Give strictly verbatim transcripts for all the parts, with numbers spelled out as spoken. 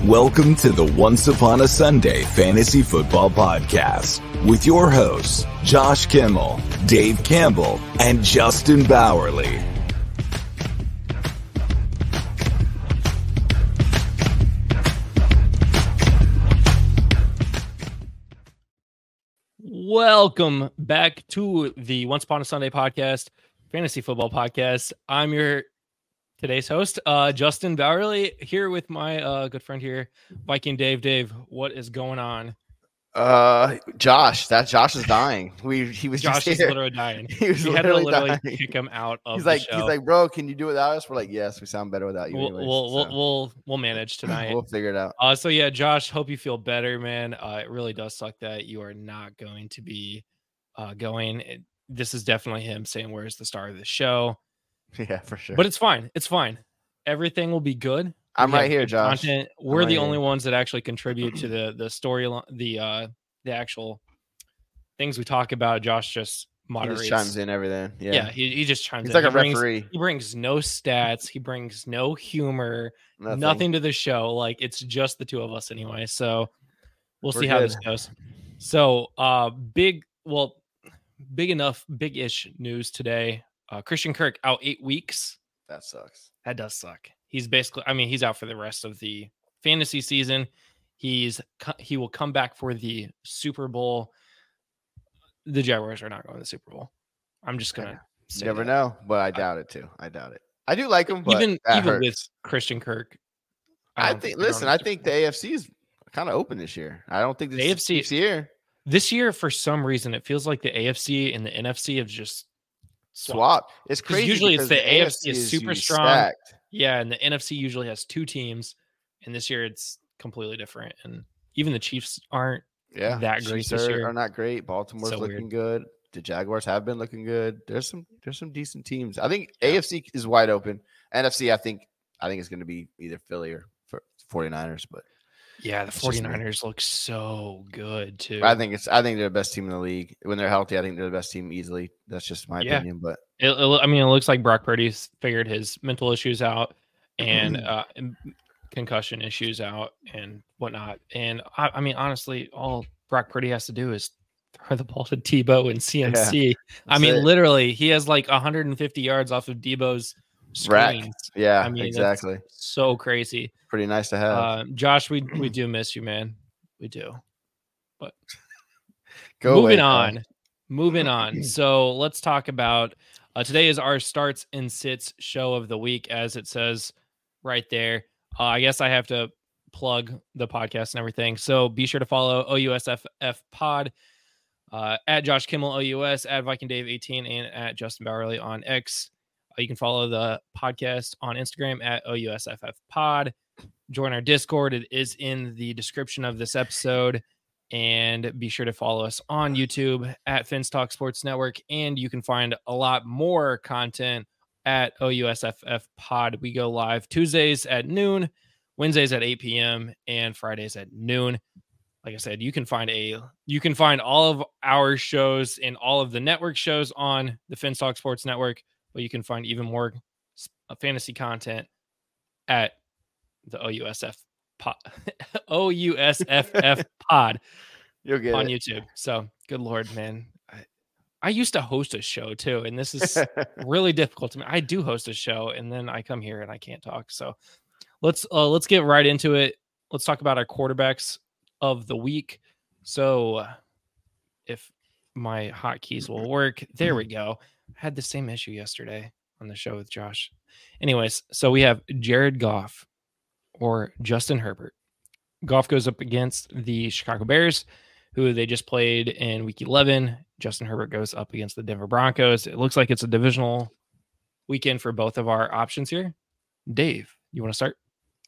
Welcome to the Once Upon a Sunday Fantasy Football Podcast with your hosts, Josh Kimmel, Dave Campbell, and Justin Bowerly. Welcome back to the Once Upon a Sunday Podcast, Fantasy Football Podcast. I'm your today's host, uh, Justin Bowerly, here with my uh, good friend here, Viking Dave. Dave, what is going on? Uh, Josh, that Josh is dying. We he was Josh just is here. literally dying. He was we had to literally literally dying. kick him out of He's the like, show. he's like, bro, can you do it without us? We're like, yes, we sound better without you. We'll anyways, we'll, so. we'll we'll we'll manage tonight. We'll figure it out. Uh, so yeah, Josh, hope you feel better, man. Uh, it really does suck that you are not going to be uh going. It, this is definitely him saying, "Where's the star of the show?" Yeah, for sure. But it's fine. It's fine. Everything will be good. I'm We have right here, good Josh. content. I'm We're right the here. only ones that actually contribute to the the story, the uh the actual things we talk about. Josh just He moderates. just chimes in everything. Yeah, Yeah, he, he just chimes he's in. like a He brings- referee. He brings no stats. He brings no humor. Nothing. Nothing to the show. Like, it's just the two of us anyway. So we'll We're see how good. this goes. So uh big, well, big enough, big-ish news today. Uh Christian Kirk out eight weeks. That sucks. That does suck. He's basically, I mean, he's out for the rest of the fantasy season. He's co- he will come back for the Super Bowl. The Jaguars are not going to the Super Bowl. I'm just gonna You say never that. know, but I doubt it too. I doubt it. I do like him, but Even that even hurts. with Christian Kirk, I don't think. they're going Listen, to the I Super think Bowl. the A F C is kind of open this year. I don't think this The A F C is year this year, for some reason, it feels like the A F C and the N F C have just swapped. swap. It's 'Cause crazy. usually it's because the A F C is super usually strong. stacked. Yeah, and the N F C usually has two teams, and this year it's completely different. And even the Chiefs aren't Yeah, that great Chiefs this are, year. are not great. Baltimore's So looking weird. good. The Jaguars have been looking good. There's some there's some decent teams. I think Yeah. A F C is wide open. N F C, I think I think it's going to be either Philly or for 49ers, but Yeah, the It's just me. 49ers look so good too. I think it's I think they're the best team in the league. When they're healthy, I think they're the best team easily. That's just my Yeah. opinion, but It, it- I mean, it looks like Brock Purdy's figured his mental issues out and uh, and concussion issues out and whatnot. And I, I mean, honestly, all Brock Purdy has to do is throw the ball to Debo and C M C. I That's mean, it. literally, he has like one hundred fifty yards off of Debo's Rack. screens. yeah, I mean, that's exactly. so crazy. Pretty nice to have. Uh, Josh, we we do miss you, man. We do. Go Moving away, on. Josh. Moving on. So let's talk about uh, today is our starts and sits show of the week, as it says right there. Uh, I guess I have to plug the podcast and everything. So be sure to follow O U S F F Pod uh, at Josh Kimmel O U S, at Viking Dave eighteen, and at Justin Bowerly on X. Uh, you can follow the podcast on Instagram at O U S F F Pod. Join our Discord. It is in the description of this episode. And be sure to follow us on YouTube at Fins Talk Sports Network. And you can find a lot more content at O U S F F Pod. We go live Tuesdays at noon, Wednesdays at eight p.m., and Fridays at noon. Like I said, you can find a you can find all of our shows and all of the network shows on the Fins Talk Sports Network, but you can find even more s- uh, fantasy content at the O U S F Pod, O U S F F Pod You'll get on it. YouTube. So good Lord, man. I, I used to host a show too, and this is really difficult to me. I do host a show, and then I come here and I can't talk. So let's uh, let's get right into it. Let's talk about our quarterbacks of the week. So uh, if my hotkeys will work, there we go. I had the same issue yesterday on the show with Josh. Anyways, so we have Jared Goff or Justin Herbert. Goff goes up against the Chicago Bears, who they just played in week eleven. Justin Herbert goes up against the Denver Broncos. It looks like it's a divisional weekend for both of our options here. Dave, you want to start?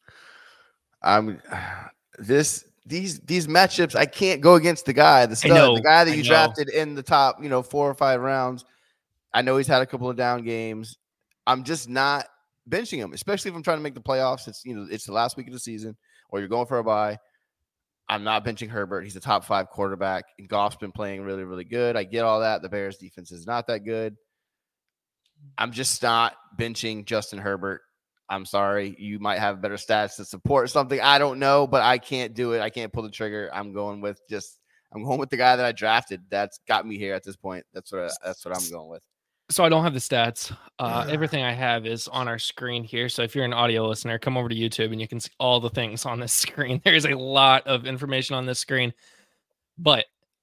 I'm this these these matchups. I can't go against the guy, the stud, know, the guy that I you know. drafted in the top, you know, four or five rounds. I know he's had a couple of down games. I'm just not benching him, especially if I'm trying to make the playoffs. It's you know, it's the last week of the season, or you're going for a bye. I'm not benching Herbert. He's a top five quarterback. And Goff's been playing really, really good. I get all that. The Bears defense is not that good. I'm just not benching Justin Herbert. I'm sorry. You might have better stats to support something. I don't know, but I can't do it. I can't pull the trigger. I'm going with just I'm going with the guy that I drafted. That's got me here at this point. That's what I, that's what I'm going with. So I don't have the stats. Uh, everything I have is on our screen here. So if you're an audio listener, come over to YouTube and you can see all the things on this screen. There's a lot of information on this screen. But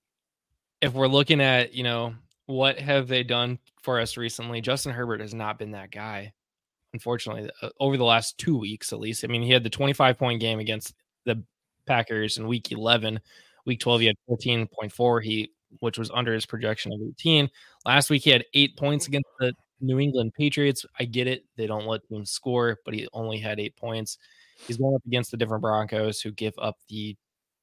if we're looking at, you know, what have they done for us recently, Justin Herbert has not been that guy. Unfortunately, uh, over the last two weeks, at least. I mean, he had the twenty-five point game against the Packers in week eleven. Week twelve, he had fourteen point four, he, which was under his projection of eighteen. Last week, he had eight points against the New England Patriots. I get it. They don't let teams score, but he only had eight points. He's going up against the different Broncos who give up the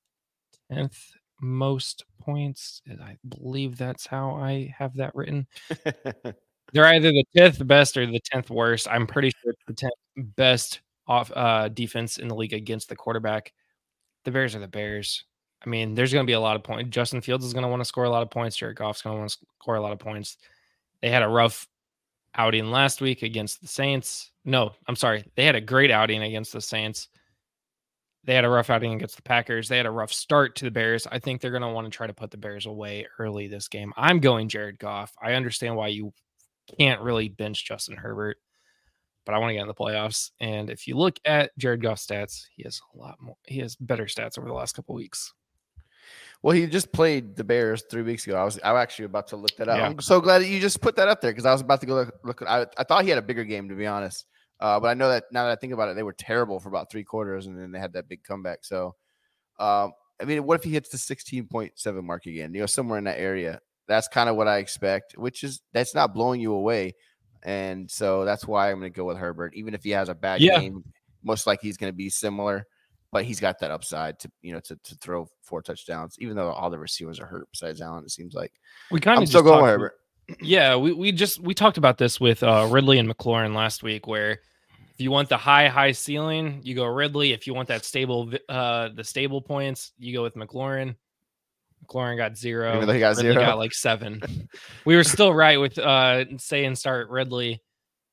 tenth most points. I believe that's how I have that written. They're either the tenth best or the tenth worst. I'm pretty sure it's the tenth best off uh, defense in the league against the quarterback. The Bears are the Bears. I mean, there's going to be a lot of points. Justin Fields is going to want to score a lot of points. Jared Goff's going to want to score a lot of points. They had a rough outing last week against the Saints. No, I'm sorry. They had a great outing against the Saints. They had a rough outing against the Packers. They had a rough start to the Bears. I think they're going to want to try to put the Bears away early this game. I'm going Jared Goff. I understand why you can't really bench Justin Herbert, but I want to get in the playoffs. And if you look at Jared Goff's stats, he has a lot more. He has better stats over the last couple of weeks. Well, he just played the Bears three weeks ago. I was I was actually about to look that up. Yeah. I'm so glad that you just put that up there because I was about to go look. look I, I thought he had a bigger game, to be honest. Uh, but I know that now that I think about it, they were terrible for about three quarters, and then they had that big comeback. So, um, I mean, what if he hits the sixteen point seven mark again? You know, somewhere in that area. That's kind of what I expect, which is that's not blowing you away. And so that's why I'm going to go with Herbert. Even if he has a bad Yeah. game, most likely he's going to be similar. But he's got that upside to, you know, to, to throw four touchdowns, even though all the receivers are hurt besides Allen, it seems like. We kind of I'm still going with Herbert. Yeah, we, we just we talked about this with uh, Ridley and McLaurin last week, where if you want the high, high ceiling, you go Ridley. If you want that stable, uh, the stable points, you go with McLaurin. McLaurin got zero. Even though he got Ridley zero. got like seven. We were still right with uh, saying start Ridley.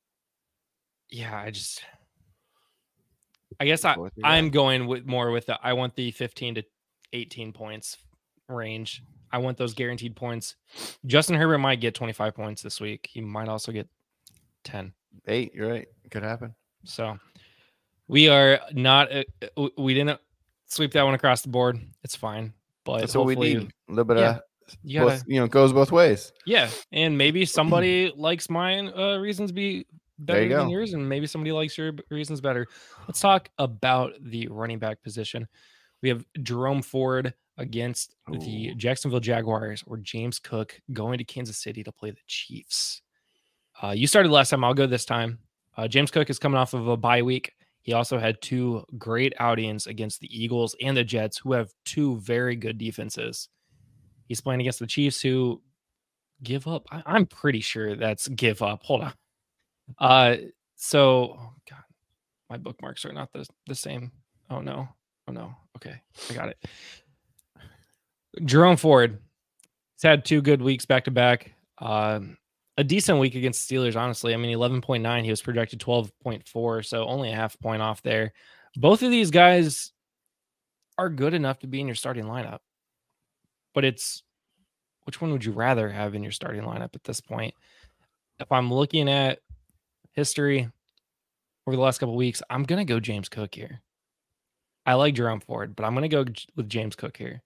Yeah, I just, I guess I, I'm going with more with the, I want the fifteen to eighteen points range. I want those guaranteed points. Justin Herbert might get twenty-five points this week. He might also get ten. Eight, you're right. It could happen. So we are not, uh, we didn't sweep that one across the board. It's fine. But that's what we need. A little bit yeah, of, you, gotta, both, you know, goes both ways. Yeah. And maybe somebody likes mine uh, reasons be better you than go. yours, and maybe somebody likes your reasons better. Let's talk about the running back position. We have Jerome Ford against Ooh. the Jacksonville Jaguars, or James Cook going to Kansas City to play the Chiefs. Uh, you started last time. I'll go this time. Uh, James Cook is coming off of a bye week. He also had two great outings against the Eagles and the Jets, who have two very good defenses. He's playing against the Chiefs, who give up. I, I'm pretty sure that's give up. Hold on. Uh, so, oh God, my bookmarks are not the, the same. Oh, no. Oh, no. Okay, I got it. Jerome Ford has had two good weeks back-to-back. Um, a decent week against the Steelers, honestly. I mean, eleven point nine. He was projected twelve point four, so only a half point off there. Both of these guys are good enough to be in your starting lineup. But it's, which one would you rather have in your starting lineup at this point? If I'm looking at history over the last couple of weeks, I'm going to go James Cook here. I like Jerome Ford, but I'm going to go with James Cook here.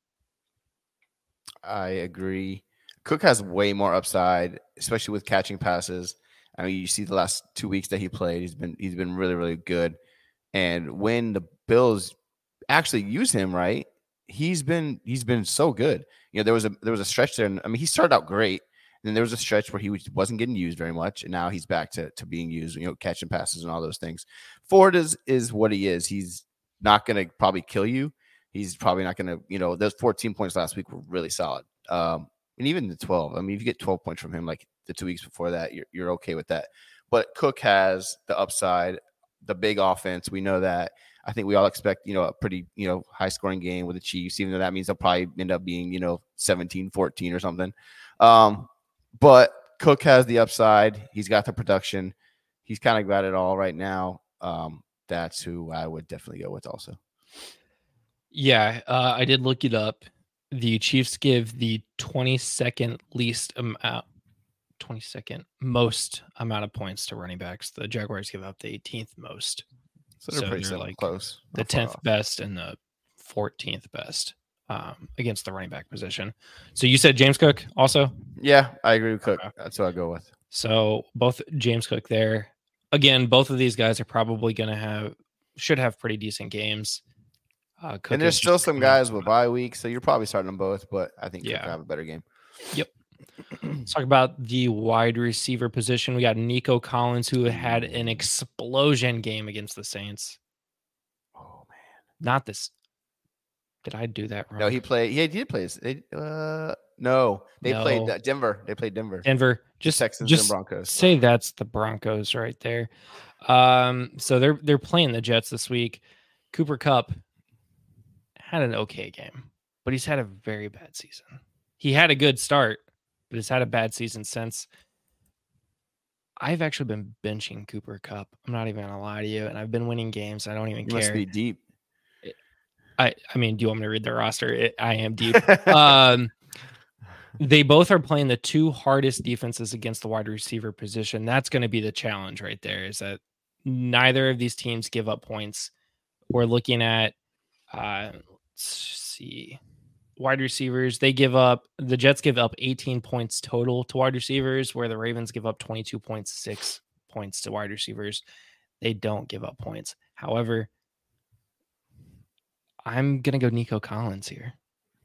I agree. Cook has way more upside, especially with catching passes. I mean, you see the last two weeks that he played, he's been he's been really, really good. And when the Bills actually use him right, he's been he's been so good. You know, there was a there was a stretch there. And, I mean, he started out great. And then there was a stretch where he wasn't getting used very much, and now he's back to to being used. You know, catching passes and all those things. Ford is is what he is. He's not going to probably kill you. He's probably not going to. You know, those fourteen points last week were really solid. Um, and even the twelve. I mean, if you get twelve points from him, like the two weeks before that, you're you're okay with that. But Cook has the upside, the big offense. We know that. I think we all expect, you know, a pretty, you know, high scoring game with the Chiefs, even though that means they'll probably end up being, you know, seventeen fourteen or something. Um, but Cook has the upside. He's got the production. He's kind of got it all right now. Um, that's who I would definitely go with also. Yeah, uh, I did look it up. The Chiefs give the twenty-second least amount, twenty-second most amount of points to running backs. The Jaguars give up the eighteenth most. So they're So pretty they're similar, like close. The not far tenth off. best and the fourteenth best um, against the running back position. So you said James Cook also? Yeah, I agree with Cook. Okay. That's what I go with. So both James Cook there. Again, both of these guys are probably going to have, should have pretty decent games. Uh, Cook And there's is still just some coming- guys with bye weeks, so you're probably starting them both, but I think Cook Yeah. will have a better game. Yep. Let's talk about the wide receiver position. We got Nico Collins, who had an explosion game against the Saints. Oh man, Not this. Did I do that wrong? no, he played. Yeah, he did play. They, uh, no, they No. played uh, Denver. They played Denver. Denver. Just Texans just and Broncos. say that's the Broncos right there. Um, so they're they're playing the Jets this week. Cooper Kupp had an okay game, but he's had a very bad season. He had a good start, but he's had a bad season since. I've actually been benching Cooper Kupp. I'm not even gonna lie to you, and I've been winning games. I don't even You care. must be deep. I I mean, do you want me to read the roster? It, I am deep. um, they both are playing the two hardest defenses against the wide receiver position. That's going to be the challenge right there. Is that neither of these teams give up points. We're looking at, uh, let's see, wide receivers. They give up. The Jets give up eighteen points total to wide receivers, where the Ravens give up twenty-two point six points to wide receivers. They don't give up points. However, I'm going to go Nico Collins here.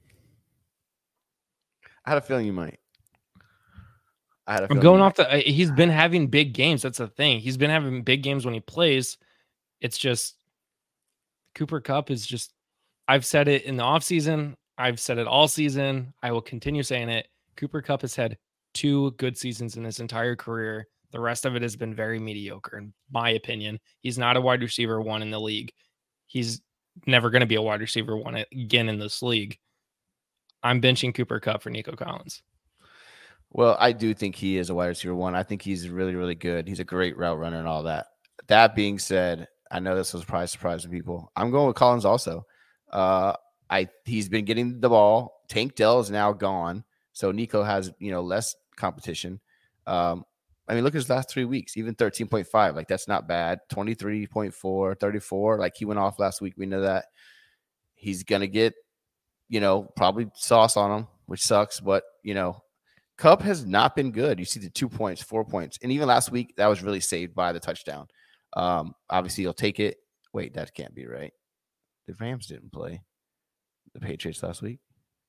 I had a feeling you might. I had a I'm feeling going you off the. uh, He's been having big games. That's the thing. He's been having big games when he plays. It's just Cooper Kupp is just. I've said it in the offseason. I've said it all season. I will continue saying it. Cooper Kupp has had two good seasons in his entire career. The rest of it has been very mediocre, in my opinion. He's not a wide receiver one in the league. He's never going to be a wide receiver one again in this league. I'm benching Cooper Kupp for Nico Collins. Well, I do think he is a wide receiver one. I think he's really, really good. He's a great route runner and all that. That being said, I know this was probably surprising people. I'm going with Collins also. Uh, I he's been getting the ball. Tank Dell is now gone, so Nico has you know less competition. Um, I mean, look at his last three weeks, even thirteen point five. Like that's not bad. twenty-three point four, thirty-four. Like he went off last week. We know that he's gonna get, you know, probably sauce on him, which sucks. But you know, Kupp has not been good. You see the two points, four points, and even last week that was really saved by the touchdown. Um, obviously, he'll take it. Wait, that can't be right. The Rams didn't play the Patriots last week,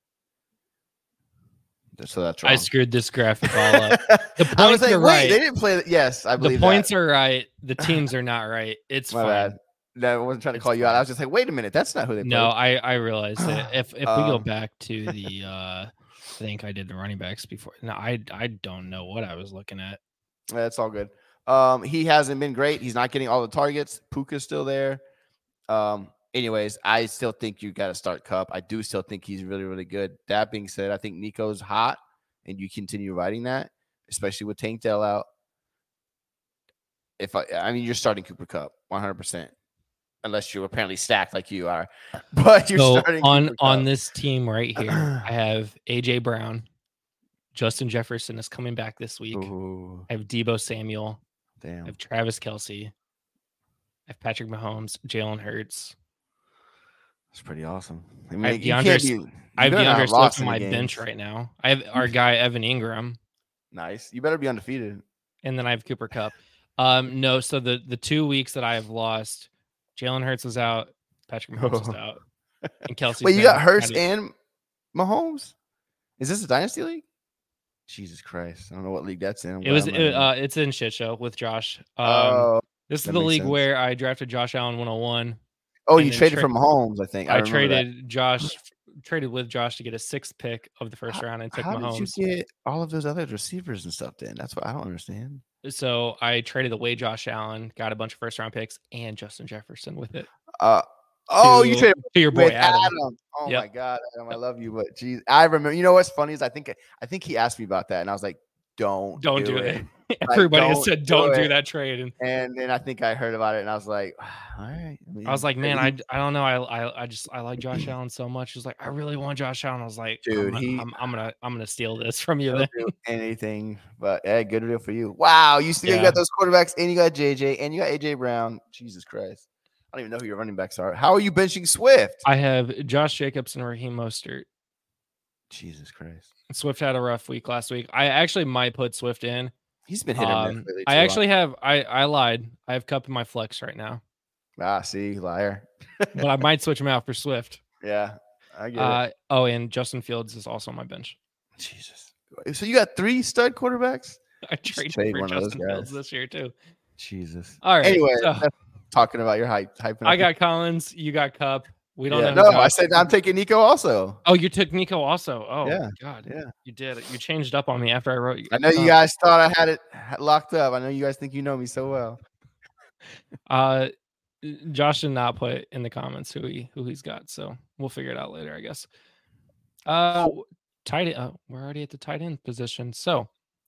so that's wrong. I screwed this graphic all up. The points I was like, are wait, right. they didn't play. Yes, I The believe points that. are right. The teams are not right. It's My fine. bad. No, I wasn't trying to It's call you out. fine. I was just like, wait a minute, that's not who they played. No, I I realized it. If if we go Um, back to the, uh, I think I did the running backs before. No, I I don't know what I was looking at. That's all good. Um, he hasn't been great. He's not getting all the targets. Puka's still there. Um, anyways, I still think you got to start Kupp. I do still think he's really, really good. That being said, I think Nico's hot, and you continue riding that, especially with Tank Dell out. If I, I mean, you're starting Cooper Kupp one hundred percent, unless you're apparently stacked like you are. But you're So starting on Cooper on Kupp. this team right here, I have A J Brown, Justin Jefferson is coming back this week. Ooh, I have Debo Samuel. I damn. have Travis Kelce. I have Patrick Mahomes, Jalen Hurts. That's pretty awesome. I I mean, have you DeAndre can't S- be, you I have better not DeAndre Swift lost on my any bench games. right now. I have our guy Evan Ingram, Nice. You better be undefeated. and then I have Cooper Kupp. Um, no, so the the two weeks that I have lost, Jalen Hurts is out, Patrick Mahomes is out, and Kelsey. Wait, you got Hurts and Mahomes? Is this a dynasty league? Jesus Christ. I don't know what league that's in. I'm It glad was I'm it, not in it. uh, it's in shit show with Josh. Um, oh, this is that the makes league sense. where I drafted Josh Allen one oh one. oh, and you then traded tra- for Mahomes, I think. I, I, remember that. traded Josh, traded with Josh to get a sixth pick of the first How- round and took How Mahomes. did you get all of those other receivers and stuff then? That's what I don't understand. So I traded away Josh Allen, got a bunch of first round picks and Justin Jefferson with it. Uh, oh, to, you traded to your boy with Adam. Adam. Oh Yep. my God, Adam, I love you. But geez, I remember. You know what's funny is I think I think he asked me about that, and I was like, don't Don't do, do it. it. Everybody Like, has said don't don't do do it. that trade, and And then I think I heard about it, and I was like, all right. I, mean, I was like, man, I, he- I don't know. I, I I just I like Josh Allen so much. He's like, I really want Josh Allen. I was like, Dude, I'm, gonna- he- I'm, I'm gonna I'm gonna steal this from you. he'll Then do anything. But hey, good deal for you. Wow, you still you Yeah. got those quarterbacks, and you got J J, and you got A J Brown. Jesus Christ, I don't even know who your running backs are. How are you benching Swift? I have Josh Jacobs and Raheem Mostert. Jesus Christ, Swift had a rough week last week. I actually might put Swift in. he's been hit or miss Um, lately. I too. actually have I I lied. I have Cup in my flex right now, ah, see, liar. but I might switch him out for Swift. Yeah, I get it. Uh oh, and Justin Fields is also on my bench. Jesus. So you got three stud quarterbacks? I traded trade for one of those Justin Fields guys. this year too. Jesus. All right. Anyway, so that's talking about your hype. hype I got Collins. You got Cup. We don't yeah, know. no, who I got- said I'm taking Nico also. Oh, you took Nico also. Oh, Yeah, God. yeah. You did it. You changed up on me after I wrote you. I know you Uh, guys thought I had it locked up. I know you guys think you know me so well. Uh, Josh did not put in the comments who he who he's got, so we'll figure it out later, I guess. Uh, tight end. Uh, we're already at the tight end position, so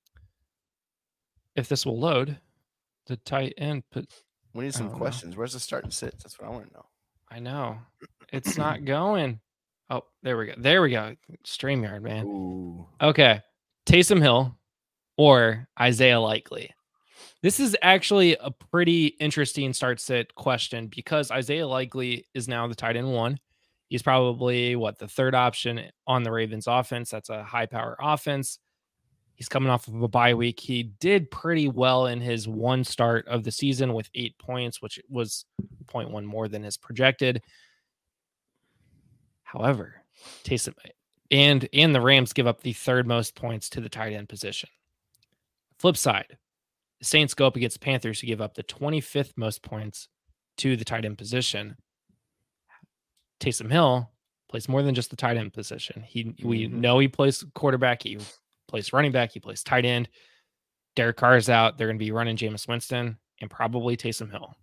if this will load, the tight end. Po- We need I some don't know. questions. Where's the start and sit? That's what I want to know. I know it's not going. Oh, there we go. There we go. StreamYard, man. Ooh. Okay. Taysom Hill or Isaiah Likely. This is actually a pretty interesting start sit question because Isaiah Likely is now the tight end one. He's probably what the third option on the Ravens offense. That's a high power offense. He's coming off of a bye week. He did pretty well in his one start of the season with eight points, which was zero point one more than his projected. However, Taysom and and the Rams give up the third most points to the tight end position. Flip side, the Saints go up against Panthers who give up the twenty-fifth most points to the tight end position. Taysom Hill plays more than just the tight end position. He mm-hmm. we know he plays quarterback, he plays running back, he plays tight end. Derek Carr is out. They're going to be running Jameis Winston and probably Taysom Hill.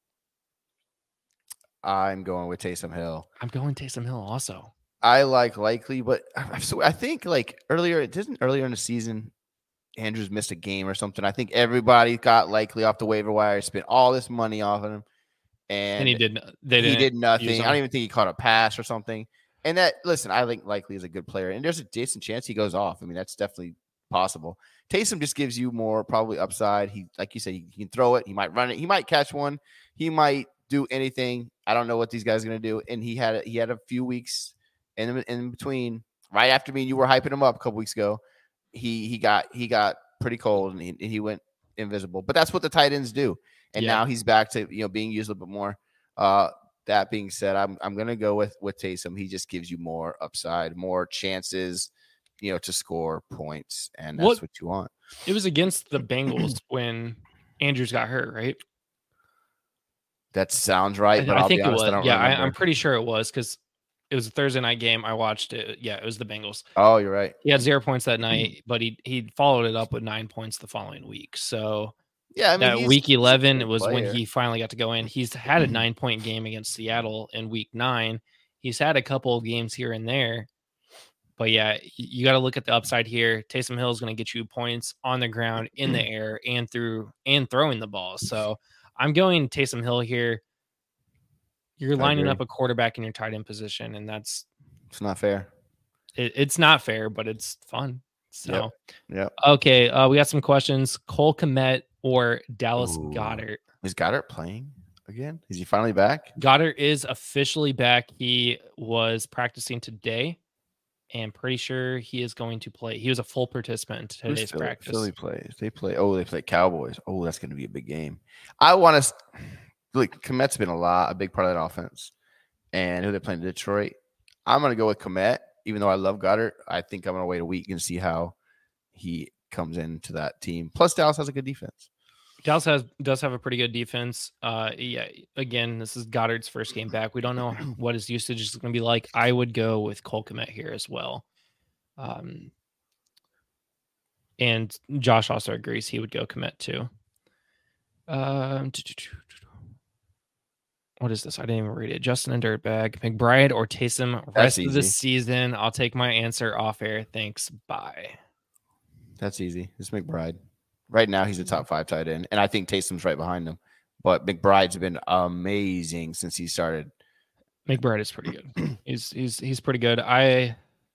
I'm going with Taysom Hill. I'm going Taysom Hill also. I like Likely, but I, so I think like earlier, it didn't earlier in the season, Andrews missed a game or something. I think everybody got Likely off the waiver wire, spent all this money off of him, and, and he did. They he did nothing. I don't even think he caught a pass or something. And that, listen, I think Likely is a good player, and there's a decent chance he goes off. I mean, that's definitely possible. Taysom just gives you more probably upside. He, like you said, he, he can throw it. He might run it. He might catch one. He might do anything. I don't know what these guys are going to do. And he had a, he had a few weeks in in between. Right after me, and you were hyping him up a couple weeks ago. He he got he got pretty cold and he, and he went invisible. But that's what the tight ends do. And yeah. now he's back to you know being used a little bit more. Uh, that being said, I'm I'm gonna go with with Taysom. He just gives you more upside, more chances, you know, to score points, and that's what, what you want. It was against the Bengals when Andrews got hurt, right? That sounds right. I, but I I'll think be honest, it was. I don't yeah, I, remember. I'm pretty sure it was because it was a Thursday night game. I watched it. Yeah, it was the Bengals. Oh, you're right. He had zero points that night, but he he followed it up with nine points the following week. So yeah, I mean, that week eleven was player. when he finally got to go in. He's had a nine point game against Seattle in week nine. He's had a couple of games here and there. But yeah, you got to look at the upside here. Taysom Hill is going to get you points on the ground, in the air, and through and throwing the ball. So I'm going Taysom Hill here. You're lining up a quarterback in your tight end position, and that's it's not fair. It, it's not fair, but it's fun. So yeah. Okay, uh, we got some questions. Cole Kmet or Dallas Ooh. Goedert? Is Goddard playing again? Is he finally back? Goddard is officially back. He was practicing today. And pretty sure he is going to play. He was a full participant in today's Philly, practice. Philly plays. They play. Oh, they play Cowboys. Oh, that's going to be a big game. I want to. Look, Komet's been a lot, a big part of that offense. And who they're playing, Detroit. I'm going to go with Komet, even though I love Goddard. I think I'm going to wait a week and see how he comes into that team. Plus, Dallas has a good defense. Dallas has does have a pretty good defense. Uh, yeah. Again, this is Goddard's first game back. We don't know what his usage is going to be like. I would go with Cole Kmet here as well. Um, and Josh also agrees he would go Kmet too. Um, what is this? I didn't even read it. Justin and Dirtbag, McBride or Taysom rest of the season. I'll take my answer off air. Thanks. Bye. That's easy. It's McBride. Right now, he's a top five tight end, and I think Taysom's right behind him. But McBride's been amazing since he started. McBride is pretty good. he's he's he's pretty good. I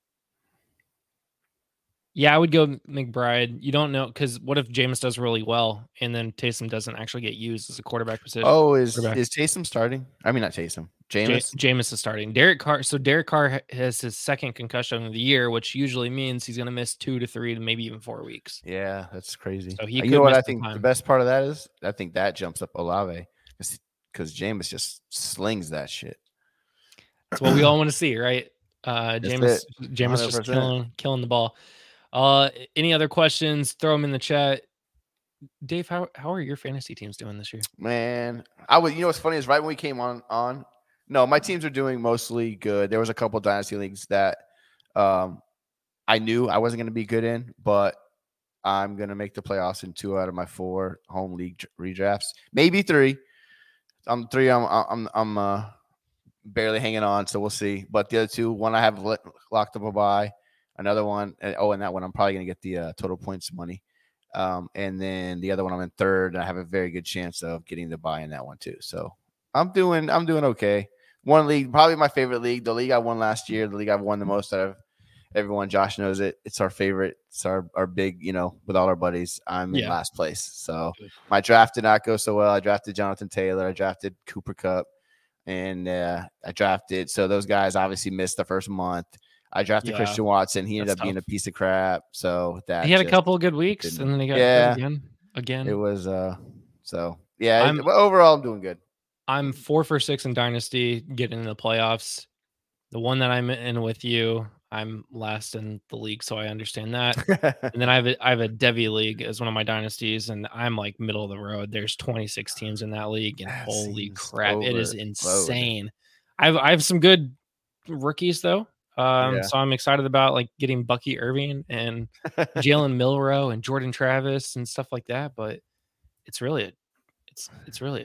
yeah, I would go McBride. You don't know because what if Jameis does really well and then Taysom doesn't actually get used as a quarterback position? Oh, is is Taysom starting? I mean, not Taysom. Jameis. J- Jameis is starting. Derek Carr. So Derek Carr has his second concussion of the year, which usually means he's going to miss two to three to maybe even four weeks. Yeah, that's crazy. So he you could know what miss I think time. the best part of that is? I think that jumps up Olave because Jameis just slings that shit. That's what we all want to see, right? Uh, Jameis, Jameis just killing killing the ball. Uh, any other questions? Throw them in the chat. Dave, how how are your fantasy teams doing this year? Man, I would. You know what's funny is right when we came on on. No, my teams are doing mostly good. There was a couple of dynasty leagues that um, I knew I wasn't going to be good in, but I'm going to make the playoffs in two out of my four home league redrafts, maybe three. I'm three. I'm I'm I'm uh, barely hanging on, so we'll see. But the other two, one I have locked up a bye. Another one, oh, and that one I'm probably going to get the uh, total points money. Um, and then the other one I'm in third. I have a very good chance of getting the buy in that one too. So I'm doing I'm doing okay. One league, probably my favorite league, the league I won last year, the league I've won the most out of everyone. Josh knows it. It's our favorite. It's our, our big, you know, with all our buddies. I'm in yeah. last place. So my draft did not go so well. I drafted Jonathan Taylor. I drafted Cooper Kupp. And uh, I drafted. So those guys obviously missed the first month. I drafted yeah. Christian Watson. He ended That's up tough. being a piece of crap. So that he had a couple of good weeks, and then he got yeah, again. Again, it was uh. So yeah, I'm, overall I'm doing good. I'm four for six in Dynasty, getting in the playoffs. The one that I'm in with you, I'm last in the league, so I understand that. And then I have a, I have a Devi league as one of my dynasties, and I'm like middle of the road. There's twenty-six teams in that league, and that holy crap, it is insane. I have I have some good rookies though. Um, yeah. So I'm excited about like getting Bucky Irving and Jalen Milroe and Jordan Travis and stuff like that. But it's really, a, it's it's really, a,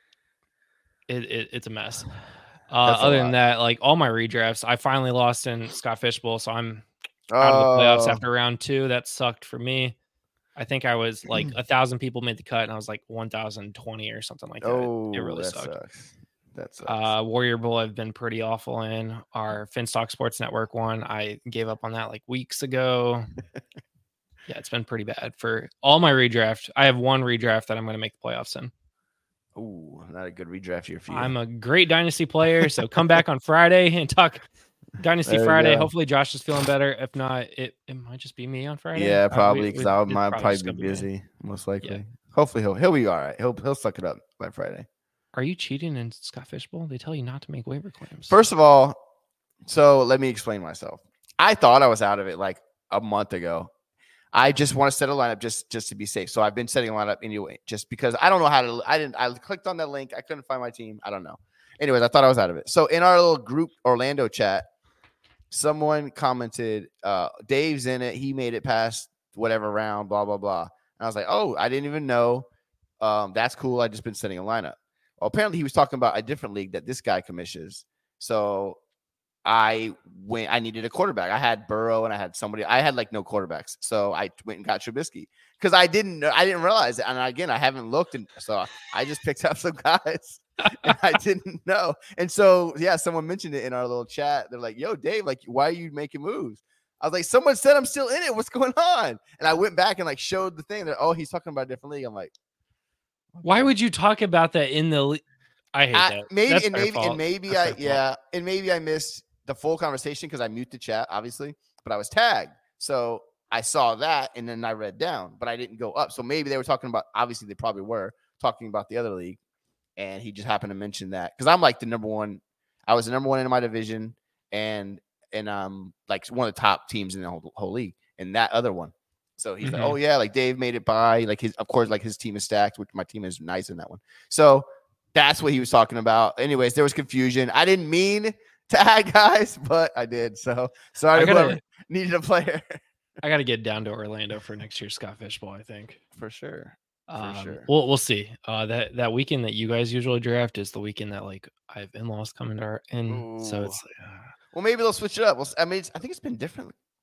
it, it it's a mess. Uh, other than that, like all my redrafts, I finally lost in Scott Fishbowl, so I'm out oh. of the playoffs after round two. That sucked for me. I think I was like a thousand people made the cut, and I was like one thousand twenty or something like that. Oh, it really that sucked. Sucks. That's uh, Warrior Bowl I've been pretty awful in. Our Finstock Sports Network one, I gave up on that like weeks ago. Yeah, it's been pretty bad for all my redraft. I have one redraft that I'm going to make the playoffs in. Oh, not a good redraft year for you. I'm a great Dynasty player, so come back on Friday and talk Dynasty Friday. Go. Hopefully Josh is feeling better. If not, it, it might just be me on Friday. Yeah, probably because uh, I might probably, probably be busy, be most likely. Yeah. Hopefully he'll he'll be all right. He'll he'll suck it up by Friday. Are you cheating in Scott Fishbowl? They tell you not to make waiver claims. First of all, so let me explain myself. I thought I was out of it like a month ago. I just want to set a lineup just, just to be safe. So I've been setting a lineup anyway, just because I don't know how to. I didn't. I clicked on that link. I couldn't find my team. I don't know. Anyways, I thought I was out of it. So in our little group Orlando chat, someone commented, uh, "Dave's in it. He made it past whatever round. Blah blah blah." And I was like, "Oh, I didn't even know. Um, that's cool. I just been setting a lineup." Well, apparently he was talking about a different league that this guy commissions. So I went, I needed a quarterback. I had Burrow and I had somebody, I had like no quarterbacks. So I went and got Trubisky because I didn't know, I didn't realize it. And again, I haven't looked. And so I just picked up some guys and I didn't know. And so, yeah, someone mentioned it in our little chat. They're like, yo, Dave, like, why are you making moves? I was like, someone said I'm still in it. What's going on? And I went back and like showed the thing that, oh, he's talking about a different league. I'm like, why would you talk about that in the? Le- I hate I, that. Maybe That's and maybe fault. and maybe That's I yeah fault. and maybe I missed the full conversation because I muted the chat obviously, but I was tagged, so I saw that and then I read down, but I didn't go up. So maybe they were talking about. Obviously, they probably were talking about the other league, and he just happened to mention that because I'm like the number one. I was the number one in my division, and and um like one of the top teams in the whole, whole league, and that other one. So he's mm-hmm. like, oh, yeah, like Dave made it by. Like, his, of course, like his team is stacked, which my team is nice in that one. So that's what he was talking about. Anyways, there was confusion. I didn't mean to add guys, but I did. So sorry to whoever needed a player. I got to get down to Orlando for next year's Scott Fishbowl, I think. For sure. For um, sure. We'll, we'll see. Uh, that, that weekend that you guys usually draft is the weekend that, like, I have in-laws coming to our in. So it's like, uh, well, maybe they'll switch it up. Well, I mean, it's, I think it's been different.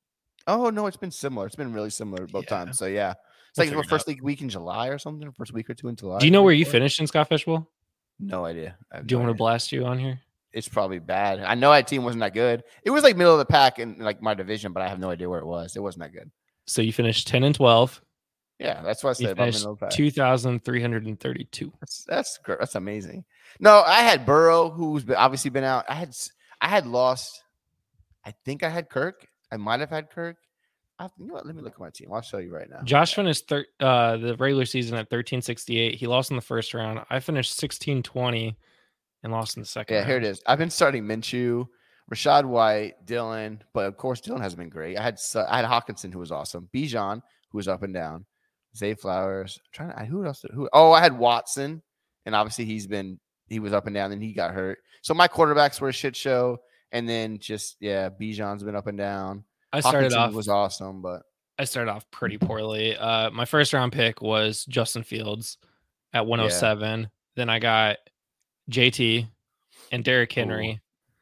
Oh no, it's been similar. It's been really similar both Yeah. times. So yeah, it's We'll like figure the it first out. like week in July or something. First week or two in July. Do you know where you before? finished in Scott Fish Bowl? No idea. I have Do you no want to idea. blast you on here? It's probably bad. I know that team wasn't that good. It was like middle of the pack in like my division, but I have no idea where it was. It wasn't that good. So you finished ten and twelve. Yeah, that's what I You said about finished middle of the pack. two thousand three hundred thirty-two. That's that's great. That's amazing. No, I had Burrow, who's been, obviously been out. I had s- I had lost. I think I had Kirk. I might have had Kirk. I, you know what? Let me look at my team. I'll show you right now. Josh finished thir- uh, the regular season at thirteen sixty-eight. He lost in the first round. I finished sixteen twenty and lost in the second Yeah, round. here it is. I've been starting Minshew, Rashad White, Dylan, but of course Dylan hasn't been great. I had Su- I had Hawkinson, who was awesome. Bijan, who was up and down. Zay Flowers. I'm trying to I, who else? Did, who? Oh, I had Watson, and obviously he's been he was up and down, and he got hurt. So my quarterbacks were a shit show, and then just yeah, Bijan's been up and down. I started Hawkinson off was awesome, but I started off pretty poorly. Uh, my first round pick was Justin Fields at one oh seven. Then I got J T and Derrick Henry.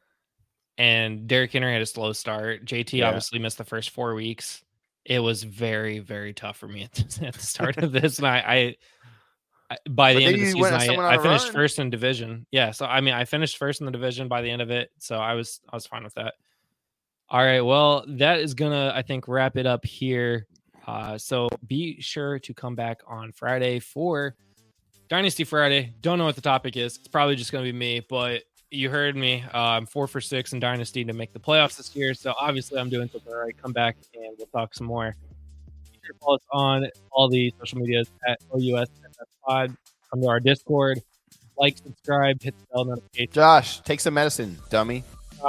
And Derrick Henry had a slow start. J T Yeah. obviously missed the first four weeks. It was very, very tough for me at the, at the start of this. And I, I, I by But the then end of the you went season, I, someone on I a finished run. first in division. Yeah. So, I mean, I finished first in the division by the end of it. So I was, I was fine with that. All right. Well, that is going to, I think, wrap it up here. Uh, so be sure to come back on Friday for Dynasty Friday. Don't know what the topic is. It's probably just going to be me, but you heard me. Uh, I'm four for six in Dynasty to make the playoffs this year. So obviously I'm doing something right. Come back and we'll talk some more. Be sure to follow us on all the social medias at O U S F F Pod. Come to our Discord. Like, subscribe, hit the bell notification. Josh, take some medicine, dummy.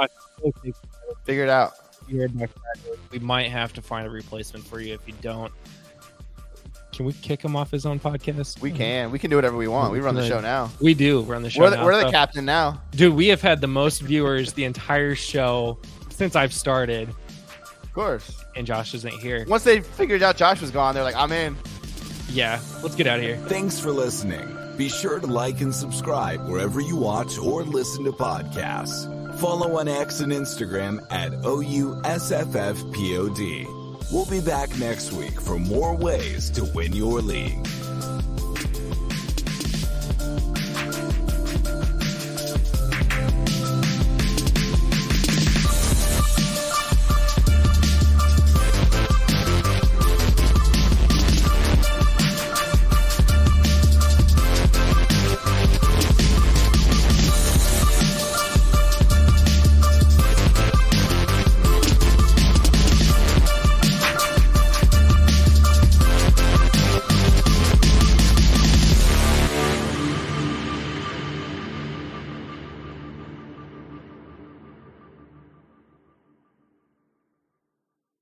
Figure it out. We might have to find a replacement for you if you don't. Can we kick him off his own podcast? We can. We can do whatever we want. We run the Good. show now. We do run the show. We're the, now, we're the so- captain now. Dude, we have had the most viewers the entire show since I've started, Of course. and Josh isn't here. Once they figured out Josh was gone, they're like, I'm in. Yeah, let's get out of here. Thanks for listening. Be sure to like and subscribe wherever you watch or listen to podcasts. Follow on X and Instagram at O U S F F P O D. We'll be back next week for more ways to win your league.